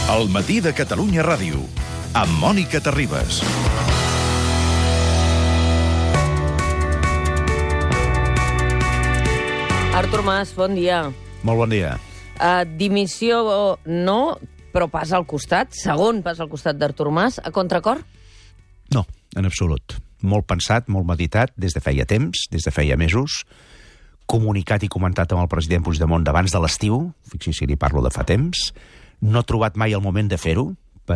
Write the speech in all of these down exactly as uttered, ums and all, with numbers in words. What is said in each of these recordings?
El matí de Catalunya Ràdio, amb Mònica Terribas. Artur Mas, bon dia. Molt bon dia. Uh, dimissió no, però pas al costat, segon pas al costat d'Artur Mas, a contracor? No, en absolut. Molt pensat, molt meditat, des de feia temps, des de feia mesos, comunicat i comentat amb el president Puigdemont d'abans de l'estiu, fixi si li parlo de fa temps, no he trobat mai el moment de fer-ho,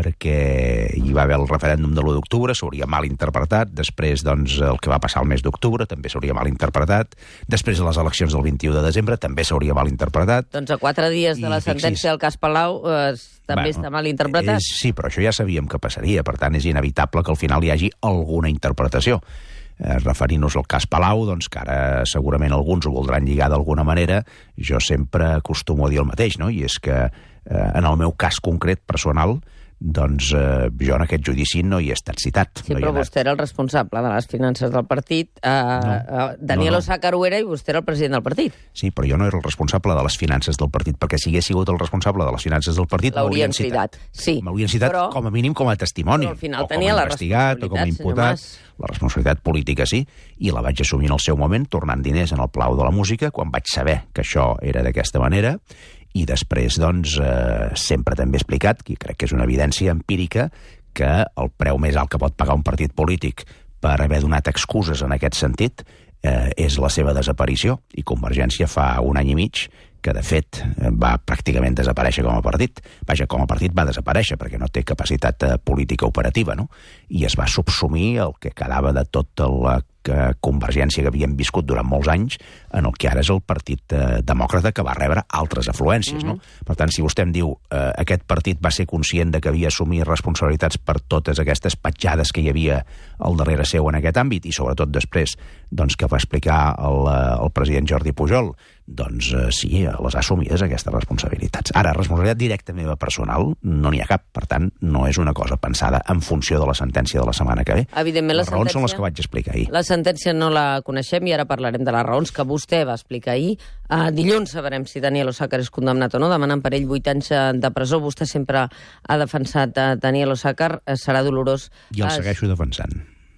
perquè hi va haver el referèndum de l'u d'octubre, s'hauria mal interpretat, després doncs, el que va passar el mes d'octubre també s'hauria mal interpretat, després de les eleccions del vint-i-u de desembre també s'hauria mal interpretat. Doncs a quatre dies de la sentència del cas Palau eh, també bueno, està mal interpretat. És, sí, però això ja sabíem que passaria, per tant és inevitable que al final hi hagi alguna interpretació. Eh, referint-nos al cas Palau, doncs que ara segurament alguns ho voldran lligar d'alguna manera, jo sempre acostumo a dir el mateix, no? I és que eh, en el meu cas concret, personal, doncs eh, jo en aquest judici no hi he estat citat. Sí, no però anat... vostè era el responsable de les finances del partit. Eh, no, eh, Daniel no, no. Osàcar ho era i vostè era el president del partit. Sí, però jo no era el responsable de les finances del partit, perquè si hagués sigut el responsable de les finances del partit l'haurien citat. Sí, m'haurien citat però... com a mínim com a testimoni. Però al final o tenia com a la investigat, o com a imputat. La responsabilitat política sí, i la vaig assumir en el seu moment, tornant diners en el Palau de la Música, quan vaig saber que això era d'aquesta manera. I després, doncs, eh, sempre també he explicat, i crec que és una evidència empírica, que el preu més alt que pot pagar un partit polític per haver donat excuses en aquest sentit eh, és la seva desaparició. I Convergència fa un any i mig que, de fet, va pràcticament desaparèixer com a partit. Vaja, com a partit va desaparèixer, perquè no té capacitat eh, política operativa, no? I es va subsumir el que quedava de tota la Convergència que havíem viscut durant molts anys en el que ara és el Partit eh, Demòcrata, que va rebre altres afluències, mm-hmm. no? Per tant, si vostè em diu eh, aquest partit va ser conscient de que havia assumit responsabilitats per totes aquestes petjades que hi havia al darrere seu en aquest àmbit, i sobretot després doncs, que va explicar el, el president Jordi Pujol, doncs eh, sí, les ha assumides aquestes responsabilitats. Ara, responsabilitat directa meva personal no n'hi ha cap, per tant, no és una cosa pensada en funció de la sentència de la setmana que ve. Evidentment, les la raons sentència... són les que vaig explicar ahir. La sentència no la coneixem i ara parlarem de les raons que vostè va explicar ahir. Uh, dilluns sabrem si Daniel Osàcar és condemnat o no, demanant per ell vuit anys de presó. Vostè sempre ha defensat uh, Daniel Osàcar, uh, serà dolorós. I el uh, segueixo defensant.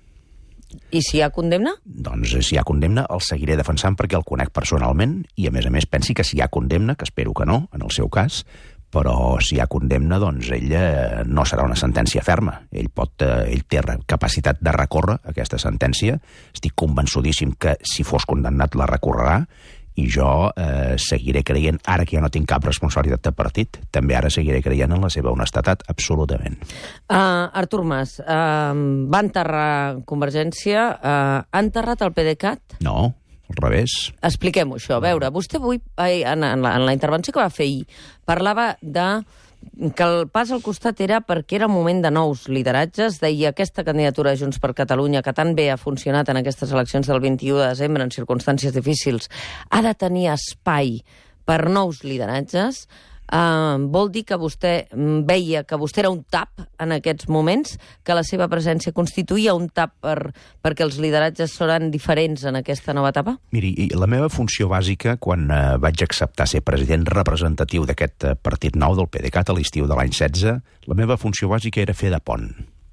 I si hi ha condemna? Doncs si hi ha condemna el seguiré defensant perquè el conec personalment i, a més a més, pensi que si hi ha condemna, que espero que no, en el seu cas, però si hi ha condemna, doncs ell eh, no serà una sentència ferma. Ell pot, eh, ell té capacitat de recórrer aquesta sentència. Estic convençudíssim que si fos condemnat la recorrerà, i jo eh, seguiré creient, ara que ja no tinc cap responsabilitat de partit, també ara seguiré creient en la seva honestedat, absolutament. Uh, Artur Mas, uh, va enterrar Convergència, uh, ha enterrat el PDeCAT? No, al revés. Expliquem-ho, això. A veure, vostè avui, en, en, la, en la intervenció que va fer ahir, parlava de que el pas al costat era perquè era un moment de nous lideratges, deia aquesta candidatura de Junts per Catalunya, que tan bé ha funcionat en aquestes eleccions del vint-i-u de desembre en circumstàncies difícils, ha de tenir espai per nous lideratges. Uh, vol dir que vostè veia que vostè era un tap en aquests moments, que la seva presència constituïa un tap per, perquè els lideratges seran diferents en aquesta nova etapa? Miri, la meva funció bàsica, quan uh, vaig acceptar ser president representatiu d'aquest uh, partit nou del PDeCAT a l'estiu de l'any setze, la meva funció bàsica era fer de pont.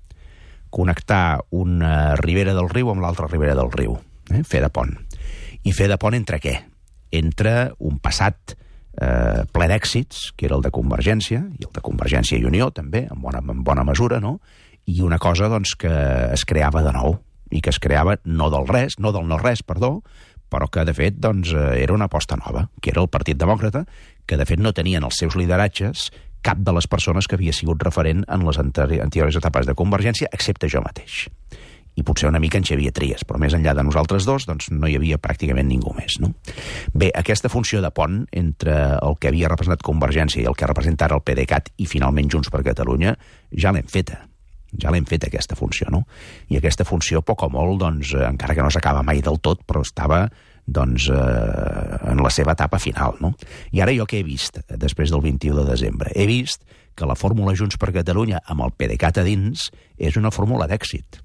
Connectar una ribera del riu amb l'altra ribera del riu. Eh? Fer de pont. I fer de pont entre què? Entre un passat Eh, ple d'èxits, que era el de Convergència, i el de Convergència i Unió, també, en bona, en bona mesura, no? I una cosa, doncs, que es creava de nou, i que es creava no del res, no del no-res, perdó, però que, de fet, doncs, era una aposta nova, que era el Partit Demòcrata, que, de fet, no tenien els seus lideratges cap de les persones que havia sigut referent en les anteriors etapes de Convergència, excepte jo mateix. I potser una mica en Xavier Trias, però més enllà de nosaltres dos, doncs no hi havia pràcticament ningú més, no? Bé, aquesta funció de pont entre el que havia representat Convergència i el que representa ara el PDeCAT i finalment Junts per Catalunya, ja l'hem feta. Ja l'hem fet, aquesta funció, no? I aquesta funció, poc o molt, doncs, encara que no s'acaba mai del tot, però estava doncs, eh, en la seva etapa final, no? I ara jo què he vist, després del vint-i-u de desembre? He vist que la fórmula Junts per Catalunya amb el PDeCAT a dins és una fórmula d'èxit.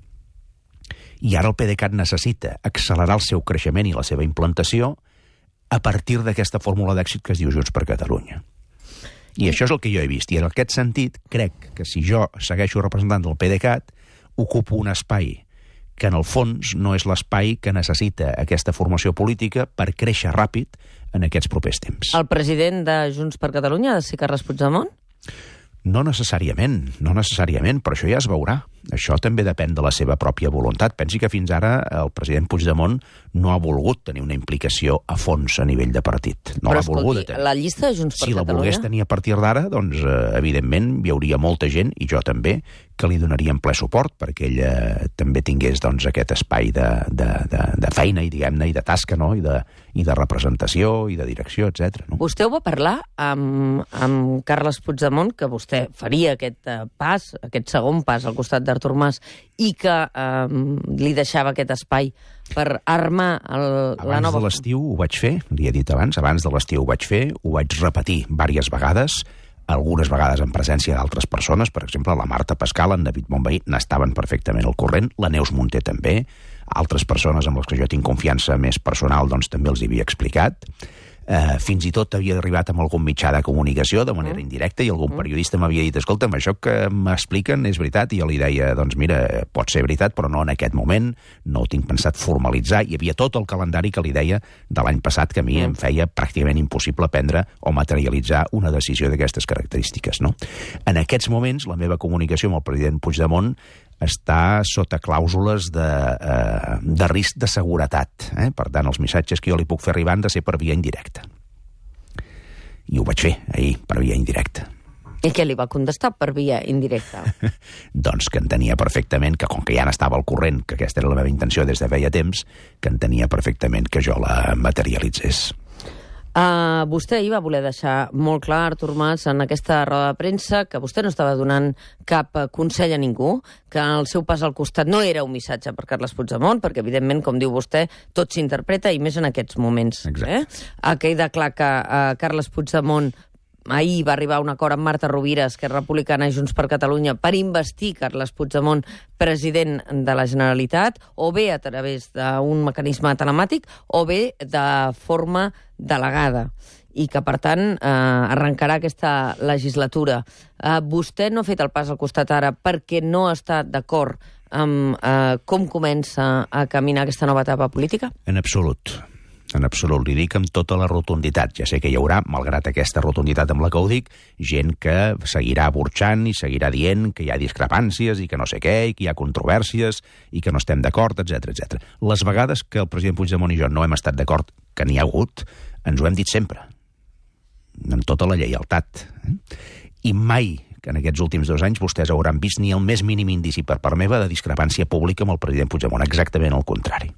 I ara el PDeCAT necessita accelerar el seu creixement i la seva implantació a partir d'aquesta fórmula d'èxit que es diu Junts per Catalunya. I això és el que jo he vist. I en aquest sentit, crec que si jo segueixo representant del PDeCAT, ocupo un espai que en el fons no és l'espai que necessita aquesta formació política per créixer ràpid en aquests propers temps. El president de Junts per Catalunya ha de ser Carles Puigdemont? No necessàriament, no necessàriament, però això ja es veurà. Això també depèn de la seva pròpia voluntat. Pensi que fins ara el president Puigdemont no ha volgut tenir una implicació a fons a nivell de partit. No l'ha volgut tenir. La llista de Junts per si Catalunya... Si la volgués tenir a partir d'ara, doncs, eh, evidentment, hi hauria molta gent, i jo també, que li donaríem ple suport perquè ell eh, també tingués doncs, aquest espai de, de, de, de feina i, diguem-ne, i de tasca, no? I, de, i de representació, i de direcció, etcètera. No? Vostè ho va parlar amb, amb Carles Puigdemont, que vostè faria aquest uh, pas, aquest segon pas al costat d'Artur Mas, i que uh, li deixava aquest espai per armar el, la nova... Abans de l'estiu ho vaig fer, li he dit abans, abans de l'estiu ho vaig fer, ho vaig repetir diverses vegades, algunes vegades en presència d'altres persones, per exemple, la Marta Pascal, en David Bonvehí, n'estaven perfectament al corrent, la Neus Munté també, altres persones amb les que jo tinc confiança més personal, doncs també els hi havia explicat. Uh, fins i tot havia arribat amb algun mitjà de comunicació de manera indirecta i algun periodista m'havia dit, escolta'm, això que m'expliquen és veritat, i jo li deia, doncs mira, pot ser veritat, però no en aquest moment, no ho tinc pensat formalitzar. Hi havia tot el calendari que li deia de l'any passat que a mi em feia pràcticament impossible prendre o materialitzar una decisió d'aquestes característiques, no? En aquests moments, la meva comunicació amb el president Puigdemont està sota clàusules de, eh, de risc de seguretat. Eh? Per tant, els missatges que jo li puc fer arribar han de ser per via indirecta. I ho vaig fer ahir, per via indirecta. I què li va contestar per via indirecta? Doncs que entenia perfectament que, com que ja n'estava al corrent, que aquesta era la meva intenció des de feia temps, que entenia perfectament que jo la materialitzés. Uh, vostè ahir va voler deixar molt clar, Artur Mas, en aquesta roda de premsa, que vostè no estava donant cap consell a ningú, que el seu pas al costat no era un missatge per Carles Puigdemont, perquè, evidentment, com diu vostè, tot s'interpreta, i més en aquests moments. Exacte. Eh? Ha quedat clar que uh, Carles Puigdemont ahir va arribar a un acord amb Marta Rovira, Esquerra Republicana i Junts per Catalunya, per investir Carles Puigdemont president de la Generalitat, o bé a través d'un mecanisme telemàtic, o bé de forma delegada, i que, per tant, eh, arrencarà aquesta legislatura. Eh, vostè no ha fet el pas al costat ara perquè no està d'acord amb eh, com comença a caminar aquesta nova etapa política? En absolut. En absolut, li dic amb tota la rotunditat. Ja sé que hi haurà, malgrat aquesta rotunditat amb la que ho dic, gent que seguirà burxant i seguirà dient que hi ha discrepàncies i que no sé què, i que hi ha controvèrsies i que no estem d'acord, etcètera, etcètera. Les vegades que el president Puigdemont i jo no hem estat d'acord, que n'hi ha hagut, ens ho hem dit sempre, amb tota la lleialtat. I mai, que en aquests últims dos anys, vostès hauran vist ni el més mínim indici per part meva de discrepància pública amb el president Puigdemont, exactament el contrari.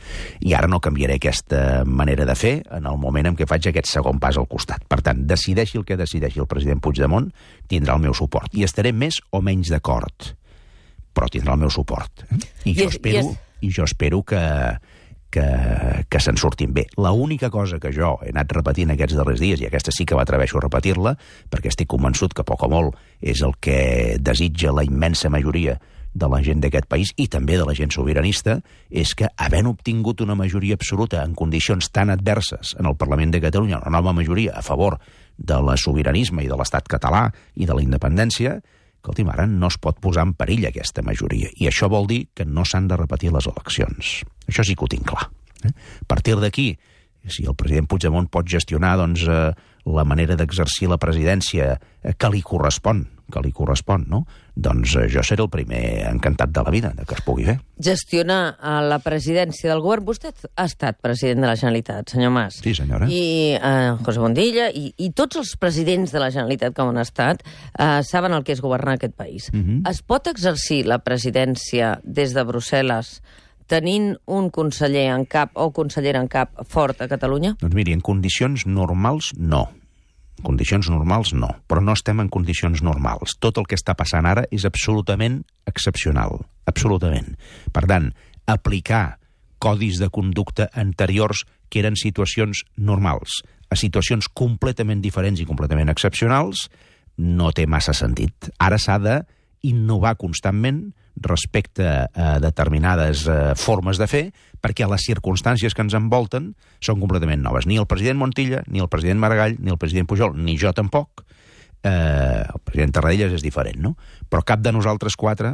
I ara no canviaré aquesta manera de fer en el moment en què faig aquest segon pas al costat. Per tant, decideixi el que decideixi el president Puigdemont, tindrà el meu suport. I estaré més o menys d'acord, però tindrà el meu suport. I jo espero, i jo espero que, que, que se'n surtin bé. L'única cosa que jo he anat repetint aquests darrers dies, i aquesta sí que m'atreveixo a repetir-la, perquè estic convençut que poc o molt és el que desitja la immensa majoria de la gent d'aquest país i també de la gent sobiranista, és que, havent obtingut una majoria absoluta en condicions tan adverses en el Parlament de Catalunya, una nova majoria a favor de la sobiranisme i de l'estat català i de la independència, escolti'm, ara no es pot posar en perill aquesta majoria. I això vol dir que no s'han de repetir les eleccions. Això sí que ho tinc clar. Eh? A partir d'aquí, si el president Puigdemont pot gestionar doncs, eh, la manera d'exercir la presidència eh, que li correspon, que li correspon, no? Doncs eh, jo seré el primer encantat de la vida de que es pugui fer. Gestionar eh, la presidència del govern. Vostè ha estat president de la Generalitat, senyor Mas. Sí, senyora. I eh, José Bondilla, i, i tots els presidents de la Generalitat que han estat eh, saben el que és governar aquest país. Uh-huh. Es pot exercir la presidència des de Brussel·les tenint un conseller en cap o consellera en cap fort a Catalunya? Doncs miri, en condicions normals, no. En condicions normals, no. Però no estem en condicions normals. Tot el que està passant ara és absolutament excepcional. Absolutament. Per tant, aplicar codis de conducta anteriors que eren situacions normals a situacions completament diferents i completament excepcionals no té massa sentit. Ara s'ha de innovar constantment respecte a determinades eh, formes de fer, perquè les circumstàncies que ens envolten són completament noves. Ni el president Montilla, ni el president Maragall, ni el president Pujol, ni jo tampoc, Eh, el president Tarradellas és diferent, no? Però cap de nosaltres quatre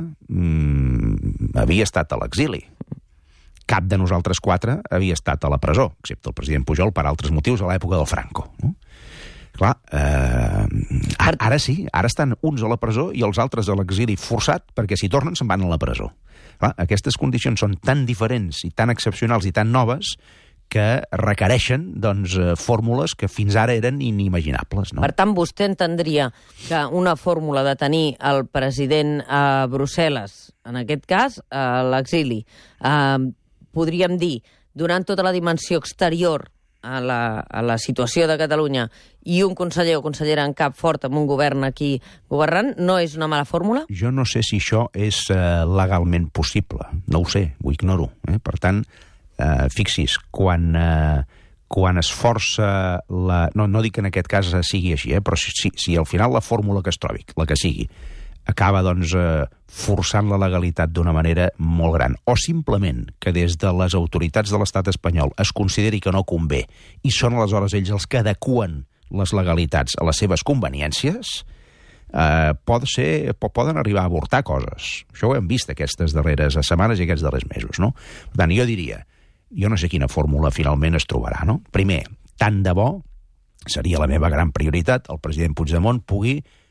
mmm, havia estat a l'exili. Cap de nosaltres quatre havia estat a la presó, excepte el president Pujol per altres motius a l'època del Franco. No? Clar, eh, ara, ara sí, ara estan uns a la presó i els altres a l'exili forçat perquè si tornen se'n van a la presó. Clar, aquestes condicions són tan diferents i tan excepcionals i tan noves que requereixen doncs, fórmules que fins ara eren inimaginables. No? Per tant, vostè entendria que una fórmula de tenir el president a Brussel·les, en aquest cas, a l'exili, eh, podríem dir, donant tota la dimensió exterior a la, a la situació de Catalunya i un conseller o consellera en cap fort amb un govern aquí governant, no és una mala fórmula? Jo no sé si això és eh, legalment possible. No ho sé, ho ignoro. Eh? Per tant, Uh, fixis, quan, uh, quan es força la... No, no dic que en aquest cas sigui així, eh? Però si, si, si al final la fórmula que es trobi, la que sigui, acaba doncs, uh, forçant la legalitat d'una manera molt gran, o simplement que des de les autoritats de l'estat espanyol es consideri que no convé i són aleshores ells els que adeqüen les legalitats a les seves conveniències, uh, pot ser, poden arribar a avortar coses. Això ho hem vist aquestes darreres setmanes i aquests darrers mesos, no? Per tant, jo diria, jo no sé quina fórmula finalment es trobarà, no? Primer, tant de bo, seria la meva gran prioritat, el president Puigdemont pugui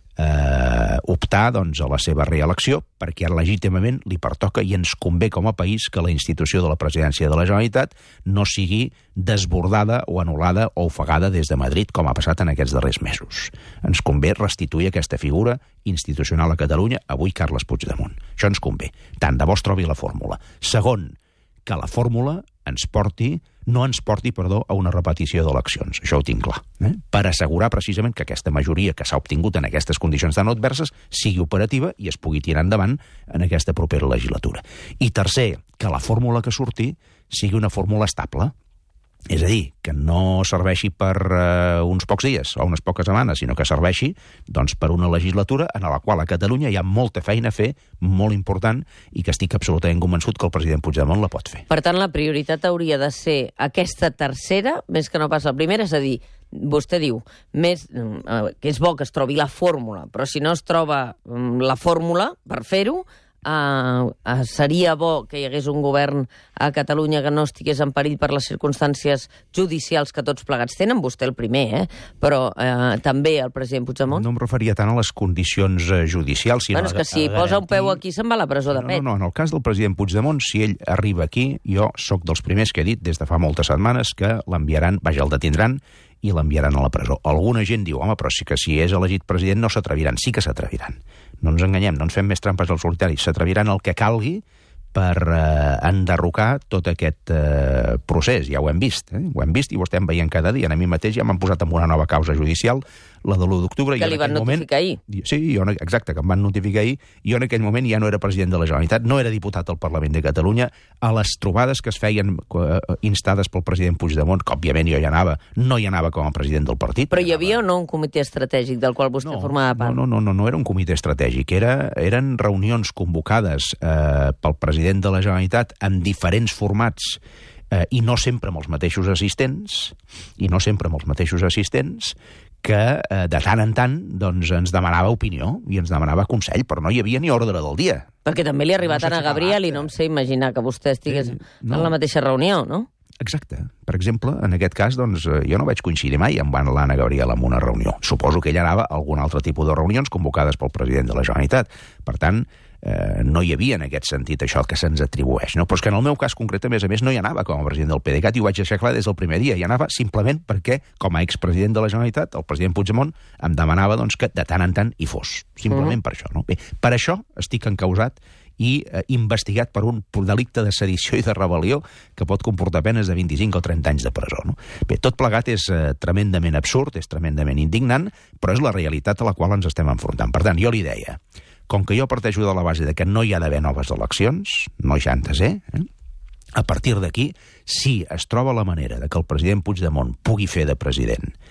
eh, optar doncs, a la seva reelecció, perquè legítimament li pertoca i ens convé com a país que la institució de la presidència de la Generalitat no sigui desbordada o anul·lada o ofegada des de Madrid, com ha passat en aquests darrers mesos. Ens convé restituir aquesta figura institucional a Catalunya, avui Carles Puigdemont. Això ens convé. Tant de bo es trobi la fórmula. Segon, que la fórmula ens porti, no ens porti, perdó, a una repetició d'eleccions. Això ho tinc clar. Eh? Per assegurar precisament que aquesta majoria que s'ha obtingut en aquestes condicions tan adverses sigui operativa i es pugui tirar endavant en aquesta propera legislatura. I tercer, que la fórmula que surti sigui una fórmula estable. És a dir, que no serveixi per uh, uns pocs dies o unes poques setmanes, sinó que serveixi doncs, per una legislatura en la qual a Catalunya hi ha molta feina a fer, molt important, i que estic absolutament convençut que el president Puigdemont la pot fer. Per tant, la prioritat hauria de ser aquesta tercera, més que no pas la primera, és a dir, vostè diu més, eh, que és bo que es trobi la fórmula, però si no es troba la fórmula per fer-ho, Uh, uh, seria bo que hi hagués un govern a Catalunya que no estigués en perill per les circumstàncies judicials que tots plegats tenen, vostè el primer, eh? Però uh, també el president Puigdemont. No em referia tant a les condicions uh, judicials, sinó bueno, és que si a posa garantir... un peu aquí se'n va a la presó de no, pet. No, no, en el cas del president Puigdemont, si ell arriba aquí, jo sóc dels primers que he dit des de fa moltes setmanes que l'enviaran, vaja, el detindran i l'enviaran a la presó. Alguna gent diu, home, però sí que si és elegit president no s'atreviran. Sí que s'atreviran. No ens enganyem, no ens fem més trampes al solitari. S'atreviran el que calgui per eh, enderrocar tot aquest eh, procés. Ja ho hem vist, eh? Ho hem vist i ho estem veient cada dia. A mi mateix ja m'han posat en una nova causa judicial, la de l'u d'octubre. Que li van notificar ahir. Sí, jo, exacte, que em van notificar ahir. Jo en aquell moment ja no era president de la Generalitat, no era diputat al Parlament de Catalunya. A les trobades que es feien eh, instades pel president Puigdemont, que òbviament jo hi anava, no hi anava com a president del partit. Però hi havia o no un comitè estratègic del qual vostè no, formava part? No, no, no, no era un comitè estratègic. Era, eren reunions convocades eh, pel president de la Generalitat en diferents formats eh, i no sempre amb els mateixos assistents, i no sempre amb els mateixos assistents, que eh, de tant en tant doncs, ens demanava opinió i ens demanava consell, però no hi havia ni ordre del dia. Perquè també li ha arribat no a Gabriel i no em sé imaginar que vostè estigués eh, no. en la mateixa reunió, no? Exacte. Per exemple, en aquest cas, doncs, jo no vaig coincidir mai amb l'Anna Gabriel en una reunió. Suposo que ella anava a algun altre tipus de reunions convocades pel president de la Generalitat. Per tant, eh, no hi havia en aquest sentit això que se'ns atribueix. No? Però és que en el meu cas concret, a més a més, no hi anava com a president del PDeCAT i ho vaig deixar clar des del primer dia. Hi anava simplement perquè, com a expresident de la Generalitat, el president Puigdemont em demanava doncs, que de tant en tant hi fos. Simplement mm. per això. No? Bé, per això estic encausat i eh, investigat per un delicte de sedició i de rebel·lió que pot comportar penes de vint-i-cinc o trenta anys de presó. No? Bé, tot plegat és eh, tremendament absurd, és tremendament indignant, però és la realitat a la qual ens estem enfrontant. Per tant, jo li deia, com que jo parteixo de la base de que no hi ha d'haver noves eleccions, no hi han de ser, eh? A partir d'aquí, si es troba la manera de que el president Puigdemont pugui fer de president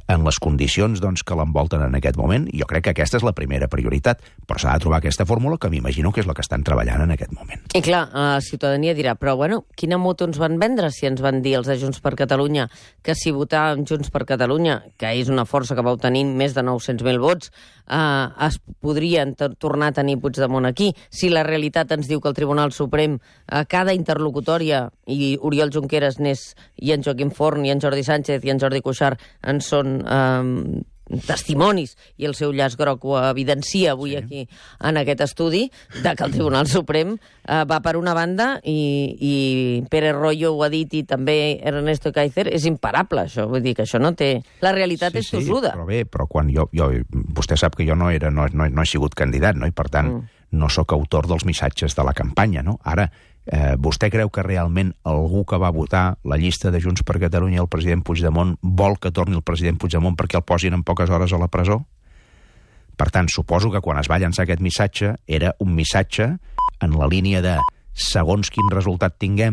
en les condicions doncs, que l'envolten en aquest moment. Jo crec que aquesta és la primera prioritat, però s'ha de trobar aquesta fórmula que m'imagino que és la que estan treballant en aquest moment. I clar, la ciutadania dirà, però bueno, quina moto ens van vendre si ens van dir els de Junts per Catalunya que si votàvem Junts per Catalunya, que és una força que vau tenir més de nou-cents mil vots, eh, es podrien tornar a tenir Puigdemont aquí. Si la realitat ens diu que el Tribunal Suprem a cada interlocutòria, i Oriol Junqueras n'és, i en Joaquim Forn, i en Jordi Sánchez, i en Jordi Cuixart en són eh, testimonis, i el seu llaç groc ho evidencia avui sí. aquí en aquest estudi, de que el Tribunal Suprem eh, va per una banda i, i Pérez Royo ho ha dit i també Ernesto Kaiser, és imparable això, vull dir que això no té... La realitat sí, és tossuda. Sí, però bé, però quan jo, jo... Vostè sap que jo no, era, no, no, no he sigut candidat, no? I per tant mm. no sóc autor dels missatges de la campanya, no? Ara, Eh, vostè creu que realment algú que va votar la llista de Junts per Catalunya i el president Puigdemont vol que torni el president Puigdemont perquè el posin en poques hores a la presó? Per tant, suposo que quan es va llançar aquest missatge era un missatge en la línia de segons quin resultat tinguem,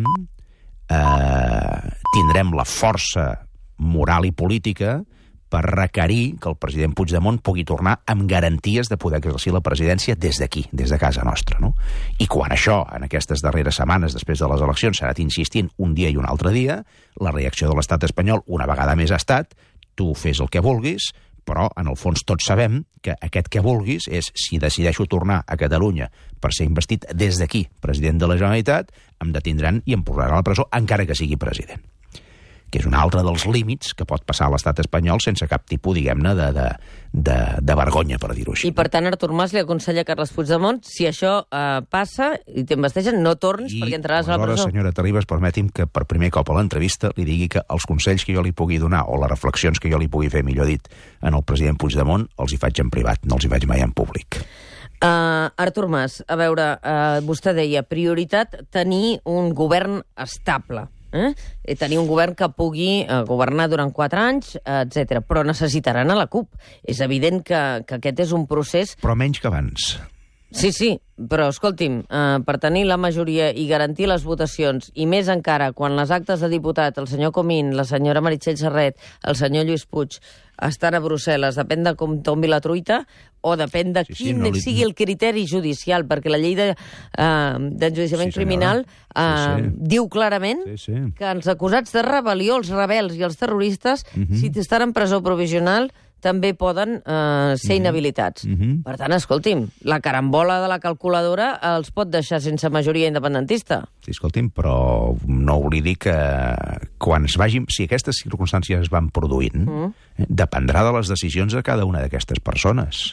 eh, tindrem la força moral i política per requerir que el president Puigdemont pugui tornar amb garanties de poder exercir la presidència des d'aquí, des de casa nostra, no? I quan això, en aquestes darreres setmanes després de les eleccions, s'ha anat insistint un dia i un altre dia, la reacció de l'estat espanyol una vegada més ha estat tu fes el que vulguis, però en el fons tots sabem que aquest que vulguis és si decideixo tornar a Catalunya per ser investit des d'aquí, president de la Generalitat, em detindran i em posaran a la presó encara que sigui president. Que és un altre dels límits que pot passar a l'estat espanyol sense cap tipus, diguem-ne, de, de, de, de vergonya, per dir-ho així. I, per tant, Artur Mas li aconsella a Carles Puigdemont, si això eh, passa i t'investeixen, no tornis I, perquè entraràs a la presó. I, senyora Terribas, permeti'm que per primer cop a l'entrevista li digui que els consells que jo li pugui donar o les reflexions que jo li pugui fer, millor dit, en el president Puigdemont, els hi faig en privat, no els hi faig mai en públic. Uh, Artur Mas, a veure, uh, vostè deia, prioritat tenir un govern estable. Eh? I tenir un govern que pugui eh, governar durant quatre anys, eh, etcètera. Però necessitaran a la CUP. És evident que, que aquest és un procés... Però menys que abans. Sí, sí, però escolti'm, eh, per tenir la majoria i garantir les votacions, i més encara quan les actes de diputat, el senyor Comín, la senyora Meritxell Serret, el senyor Lluís Puig, estan a Brussel·les, depèn de com tombi la truita, o depèn de sí, quin sí, no li... sigui el criteri judicial, perquè la llei d'enjudiciament de, uh, sí, criminal uh, sí, sí. diu clarament sí, sí. que els acusats de rebel·lió, els rebels i els terroristes, uh-huh. si estan en presó provisional, també poden eh, ser inhabilitats. Mm-hmm. Per tant, escolti'm, la carambola de la calculadora els pot deixar sense majoria independentista. Sí, escolti'm, però no oblidi que quan es vagin... Si aquestes circumstàncies es van produint, mm. dependrà de les decisions de cada una d'aquestes persones.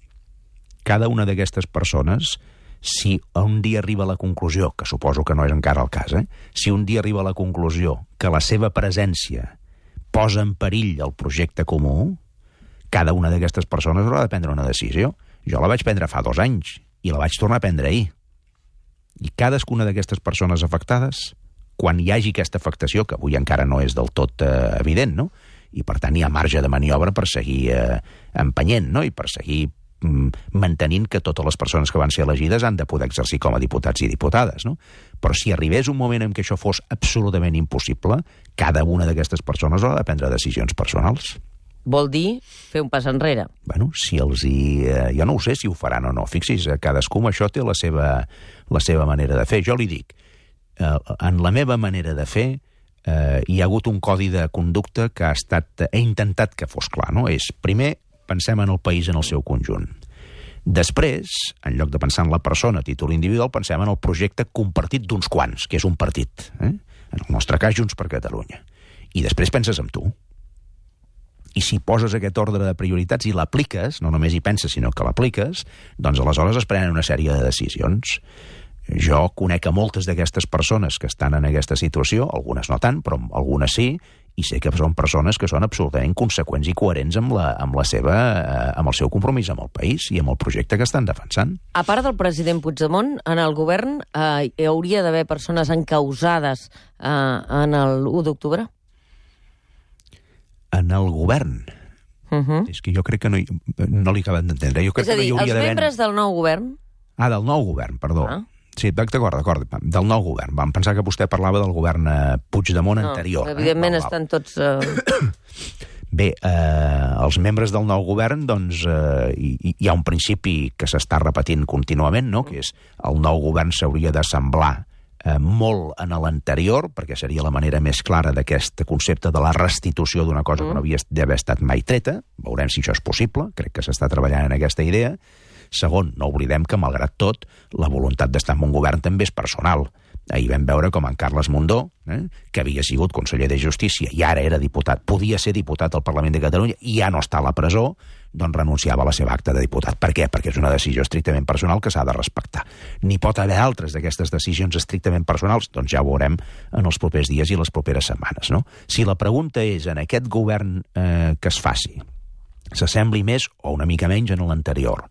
Cada una d'aquestes persones, si un dia arriba a la conclusió, que suposo que no és encara el cas, eh? si un dia arriba a la conclusió que la seva presència posa en perill el projecte comú, cada una d'aquestes persones haurà de prendre una decisió. Jo la vaig prendre fa dos anys i la vaig tornar a prendre ahir. I cadascuna d'aquestes persones afectades, quan hi hagi aquesta afectació, que avui encara no és del tot eh, evident, no? I per tant hi ha marge de maniobra per seguir eh, empenyent, no? I per seguir mm, mantenint que totes les persones que van ser elegides han de poder exercir com a diputats i diputades, no? Però si arribés un moment en què això fos absolutament impossible, cada una d'aquestes persones haurà de prendre decisions personals. Vol dir fer un pas enrere. Bueno, si els hi... Eh, jo no ho sé si ho faran o no. Fixi's, cadascú amb això té la seva, la seva manera de fer. Jo li dic, eh, en la meva manera de fer eh, hi ha hagut un codi de conducta que ha estat... He intentat que fos clar, no? És, primer, pensem en el país en el seu conjunt. Després, en lloc de pensar en la persona a títol individual, pensem en el projecte compartit d'uns quants, que és un partit. Eh? En el nostre cas, Junts per Catalunya. I després penses en tu. I si poses aquest ordre de prioritats i l'apliques, no només hi penses, sinó que l'apliques, doncs aleshores es prenen una sèrie de decisions. Jo conec a moltes d'aquestes persones que estan en aquesta situació, algunes no tant, però algunes sí, i sé que són persones que són absolutament conseqüents i coherents amb, la, amb, la seva, eh, amb el seu compromís amb el país i amb el projecte que estan defensant. A part del president Puigdemont, en el govern eh, hi hauria d'haver persones encausades eh, en l'u d'octubre? En el govern. Uh-huh. És que jo crec que no, hi, no li acaben d'entendre. Jo crec és a dir, que no hi els membres del nou govern... Ah, del nou govern, perdó. Ah. Sí, d'acord, d'acord, del nou govern. Vam pensar que vostè parlava del govern eh, Puigdemont no, anterior. Evidentment eh? estan tots... Uh... Bé, eh, els membres del nou govern, doncs, eh, hi, hi ha un principi que s'està repetint contínuament, no?, que és el nou govern s'hauria d'assemblar eh, molt en l'anterior, perquè seria la manera més clara d'aquest concepte de la restitució d'una cosa que no havia d'haver estat mai treta. Veurem si això és possible, crec que s'està treballant en aquesta idea. Segon, no oblidem que, malgrat tot, la voluntat d'estar en un govern també és personal. Ahir vam veure com en Carles Mundó, eh, que havia sigut conseller de Justícia i ara era diputat, podia ser diputat al Parlament de Catalunya i ja no està a la presó, doncs renunciava a la seva acta de diputat. Per què? Perquè és una decisió estrictament personal que s'ha de respectar. N'hi pot haver altres d'aquestes decisions estrictament personals? Doncs ja ho veurem en els propers dies i les properes setmanes, no? Si la pregunta és en aquest govern eh, que es faci, s'assembli més o una mica menys en l'anterior,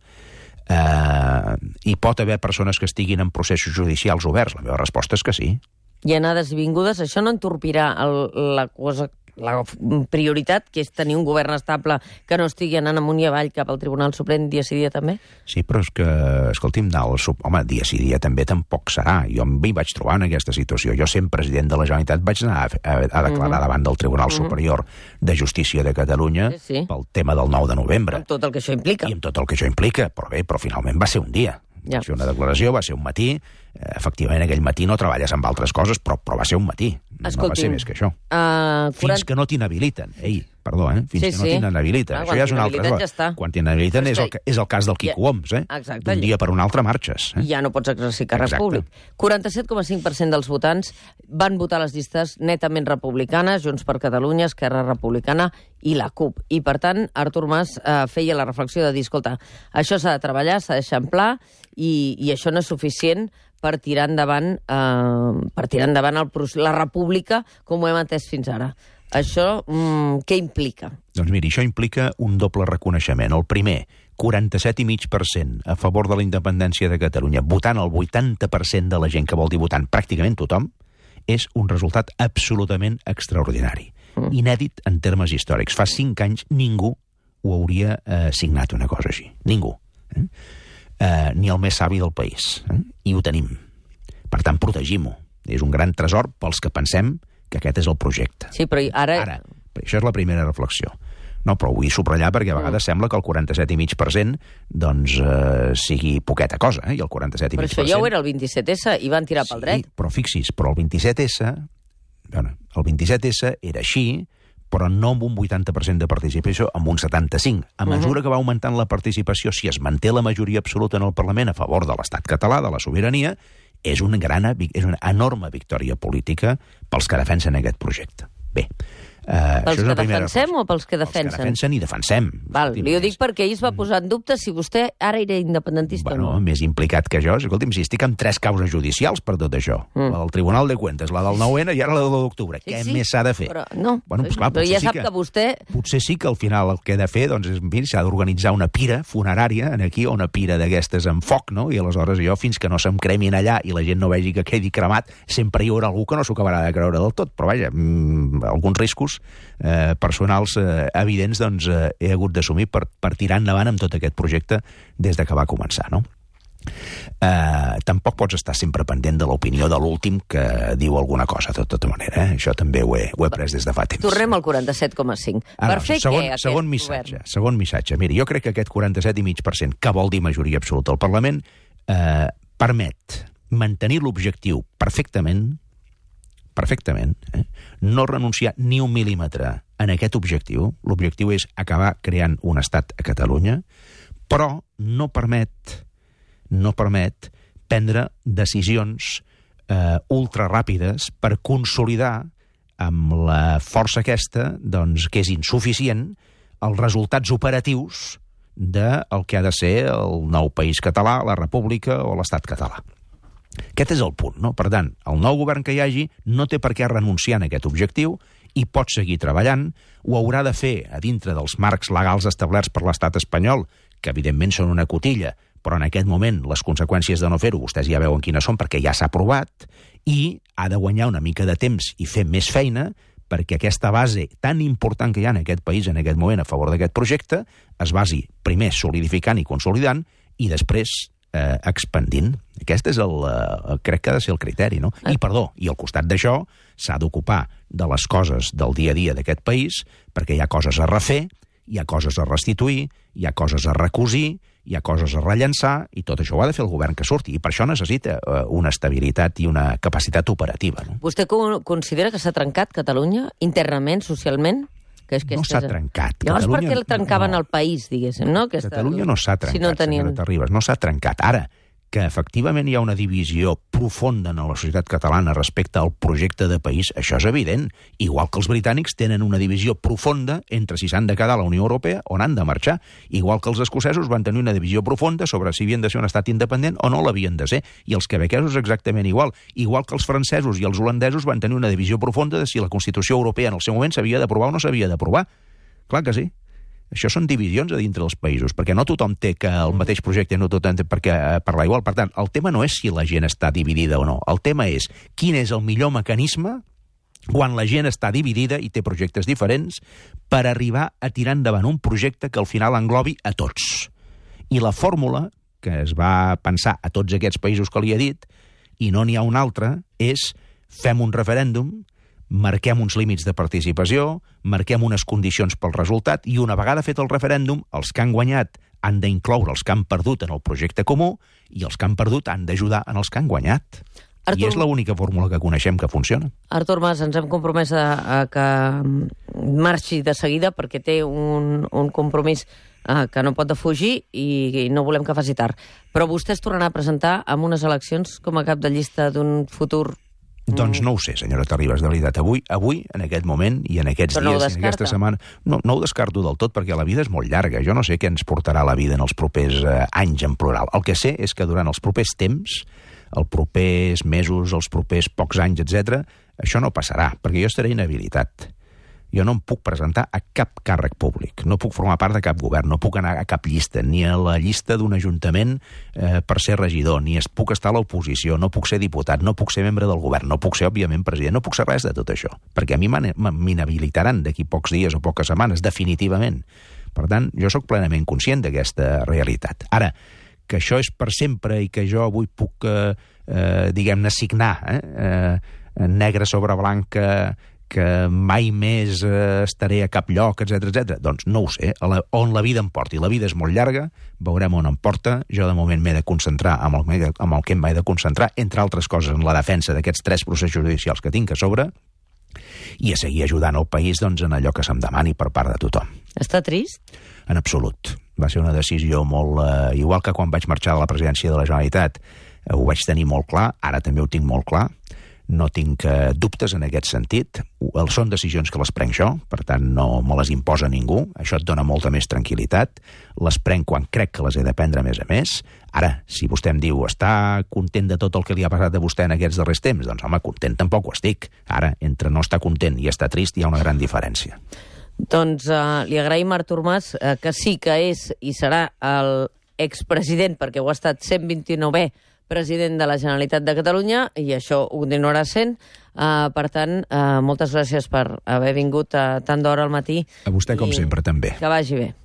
Uh, hi pot haver persones que estiguin en processos judicials oberts? La meva resposta és que sí. I anades i vingudes, això no entorpirà el, la cosa, la prioritat, que és tenir un govern estable que no estigui anant amunt i avall cap al Tribunal Suprem dia sí dia també? Sí, però és que, escolti'm, el, home, dia sí dia també tampoc serà. Jo m'hi vaig trobar en aquesta situació. Jo, sent president de la Generalitat, vaig anar a, a, a declarar mm-hmm. davant del Tribunal mm-hmm. Superior de Justícia de Catalunya sí, sí. pel tema del nou de novembre. Amb tot el que això implica. I amb tot el que això implica, però bé, però finalment va ser un dia. Ja. Va ser una declaració, va ser un matí. Efectivament, aquell matí no treballes amb altres coses, però, però va ser un matí. Escolti'm, no va ser més que això. Uh, quaranta... Fins que no t'inhabiliten. Ei, perdó, eh? Fins sí, que no sí. t'inhabiliten. Ah, això ja és una altra cosa. Ja quan t'inhabiliten és, el, és el cas del Quico ja. Homs, eh? D'un dia per un altre marxes. Eh? Ja no pots exercir càrrec públic. quaranta-set coma cinc per cent dels votants van votar les llistes netament republicanes, Junts per Catalunya, Esquerra Republicana i la CUP. I, per tant, Artur Mas eh, feia la reflexió de dir, escolta, això s'ha de treballar, s'ha d'eixamplar, i, i això no és suficient per tirar endavant, eh, per tirar endavant el, la república com ho hem entès fins ara. Això, mm, què implica? Doncs miri, això implica un doble reconeixement. El primer, quaranta-set coma cinc per cent a favor de la independència de Catalunya, votant el vuitanta per cent de la gent que vol dir votant pràcticament tothom, és un resultat absolutament extraordinari. Mm. Inèdit en termes històrics. Fa cinc anys ningú ho hauria eh, signat una cosa així. Ningú. Eh? Eh, ni el més savi del país. Eh? I ho tenim. Per tant, protegim-ho. És un gran tresor pels que pensem que aquest és el projecte. Sí, però ara... Ara, això és la primera reflexió. No, però ho vull subratllar perquè a vegades mm. sembla que el quaranta-set coma cinc per cent doncs, eh, sigui poqueta cosa, eh? I el quaranta-set coma cinc per cent... Però això ja ho era el vint-i-set essa i van tirar sí, pel dret. Però fixi's, però el vint-i-set essa... Bueno, el vint-i-set essa era així, però no amb un vuitanta per cent de participació, amb un setanta-cinc. A mesura uh-huh. que va augmentant la participació, si es manté la majoria absoluta en el Parlament a favor de l'estat català, de la sobirania, és una, gran, és una enorme victòria política pels que defensen aquest projecte. Bé, Uh, pels que defensem cosa. O pels que defensen? Pels que defensen i defensem. Val, li ho dic perquè ell es va posar en dubte si vostè ara era independentista bueno, o no. Més implicat que jo. Escolti'm, si estic amb tres causes judicials per tot això. Mm. La del Tribunal de Cuentas, la del nou ene i ara la de l'u d'octubre. Sí, Què sí, més s'ha de fer? Però, no, bueno, pues, clar, però ja sí sap que, que vostè... Potser sí que al final el que he de fer doncs, és, s'ha d'organitzar una pira funerària en aquí, o una pira d'aquestes amb foc, no? I aleshores jo, fins que no se'm cremin allà i la gent no vegi que quedi cremat, sempre hi haurà algú que no s'ho acabarà de creure del tot. Però vaja, mmm, alguns riscos eh, personals eh, evidents doncs, eh, he hagut d'assumir per, per tirar endavant amb tot aquest projecte des de que va començar, no? Eh, tampoc pots estar sempre pendent de l'opinió de l'últim que diu alguna cosa, de tota manera. Eh? Això també ho he, ho he pres des de fa temps. Tornem al quaranta-set coma cinc. Ah, per no, fer segon, què, segon missatge, govern? Segon missatge. Miri, jo crec que aquest quaranta-set coma cinc per cent, que vol dir majoria absoluta al Parlament, eh, permet mantenir l'objectiu perfectament, perfectament, eh? no renunciar ni un mil·límetre en aquest objectiu. L'objectiu és acabar creant un estat a Catalunya, però no permet no permet prendre decisions eh, ultraràpides per consolidar amb la força aquesta, doncs, que és insuficient, els resultats operatius del que ha de ser el nou país català, la república o l'estat català. Aquest és el punt, no? Per tant, el nou govern que hi hagi no té per què renunciar a aquest objectiu i pot seguir treballant, ho haurà de fer a dintre dels marcs legals establerts per l'estat espanyol, que evidentment són una cotilla, però en aquest moment les conseqüències de no fer-ho vostès ja veuen quines són perquè ja s'ha aprovat, i ha de guanyar una mica de temps i fer més feina perquè aquesta base tan important que hi ha en aquest país en aquest moment a favor d'aquest projecte es basi primer solidificant i consolidant i després eh, expandint. Aquest és el, eh, crec que ha de ser el criteri, no? I, perdó, i al costat d'això s'ha d'ocupar de les coses del dia a dia d'aquest país, perquè hi ha coses a refer, hi ha coses a restituir, hi ha coses a recosir, hi ha coses a rellençar, i tot això ho ha de fer el govern que surti, i per això necessita eh, una estabilitat i una capacitat operativa. No? Vostè co- considera que s'ha trencat Catalunya internament, socialment? Que és que No és- s'ha trencat. Llavors, per Catalunya- què el trencaven no. al país, diguéssim, no? Aquesta... Catalunya no s'ha trencat, si no tenien... senyora Terribas, no s'ha trencat. Ara, que efectivament hi ha una divisió profunda en la societat catalana respecte al projecte de país, això és evident. Igual que els britànics tenen una divisió profunda entre si s'han de quedar a la Unió Europea o n'han de marxar. Igual que els escocesos van tenir una divisió profunda sobre si havien de ser un estat independent o no l'havien de ser. I els quebequesos exactament igual. Igual que els francesos i els holandesos van tenir una divisió profunda de si la Constitució Europea en el seu moment s'havia d'aprovar o no s'havia d'aprovar. Clar que sí. Això són divisions a dintre dels països, perquè no tothom té que el mateix projecte, no tothom té per què parlar igual. Per tant, el tema no és si la gent està dividida o no. El tema és quin és el millor mecanisme quan la gent està dividida i té projectes diferents per arribar a tirar endavant un projecte que al final englobi a tots. I la fórmula que es va pensar a tots aquests països que li he dit, i no n'hi ha una altra, és fem un referèndum, marquem uns límits de participació, marquem unes condicions pel resultat, i una vegada fet el referèndum, els que han guanyat han d'incloure els que han perdut en el projecte comú, i els que han perdut han d'ajudar en els que han guanyat. Artur... I és l'única fórmula que coneixem que funciona. Artur Mas, ens hem compromès a, a que marxi de seguida perquè té un, un compromís eh, que no pot defugir i, i no volem que faci tard. Però vostè es tornarà a presentar amb unes eleccions com a cap de llista d'un futur... Doncs no ho sé, senyora Terribas, de veritat. Avui, avui en aquest moment i en aquests Però no dies, en aquesta setmana... No, no ho descarto del tot, perquè la vida és molt llarga. Jo no sé què ens portarà la vida en els propers eh, anys en plural. El que sé és que durant els propers temps, els propers mesos, els propers pocs anys, etcètera, això no passarà, perquè jo estaré inhabilitat. Jo no em puc presentar a cap càrrec públic, no puc formar part de cap govern, no puc anar a cap llista, ni a la llista d'un ajuntament eh, per ser regidor, ni es puc estar a l'oposició, no puc ser diputat, no puc ser membre del govern, no puc ser, òbviament, president, no puc ser res de tot això, perquè a mi m'inhabilitaran d'aquí pocs dies o poques setmanes, definitivament. Per tant, jo sóc plenament conscient d'aquesta realitat. Ara, que això és per sempre i que jo avui puc, eh, eh, diguem-ne, signar eh, eh, negre sobre blanca que mai més eh, estaré a cap lloc, etcètera, etcètera. Doncs no ho sé, a la, on la vida em porti. La vida és molt llarga, veurem on em porta. Jo de moment m'he de concentrar amb el, amb el que m'he de concentrar, entre altres coses en la defensa d'aquests tres processos judicials que tinc a sobre, i a seguir ajudant el país doncs, en allò que se'm demani per part de tothom. Està trist? En absolut. Va ser una decisió molt... Eh, igual que quan vaig marxar de la presidència de la Generalitat, eh, ho vaig tenir molt clar, ara també ho tinc molt clar, no tinc eh, dubtes en aquest sentit. Són decisions que les prenc jo, per tant no me les imposa ningú, això et dona molta més tranquil·litat, les prenc quan crec que les he de prendre a més a més. Ara, si vostè em diu, està content de tot el que li ha passat a vostè en aquests darrers temps, doncs home, content tampoc ho estic. Ara, entre no estar content i estar trist hi ha una gran diferència. Doncs eh, li agraïm a Artur Mas, eh, que sí que és i serà el expresident, perquè ho ha estat cent vint-i-novè president de la Generalitat de Catalunya, i això ho continuarà sent. Uh, per tant, uh, moltes gràcies per haver vingut uh, tant d'hora al matí. A vostè, com i sempre, també. Que vagi bé.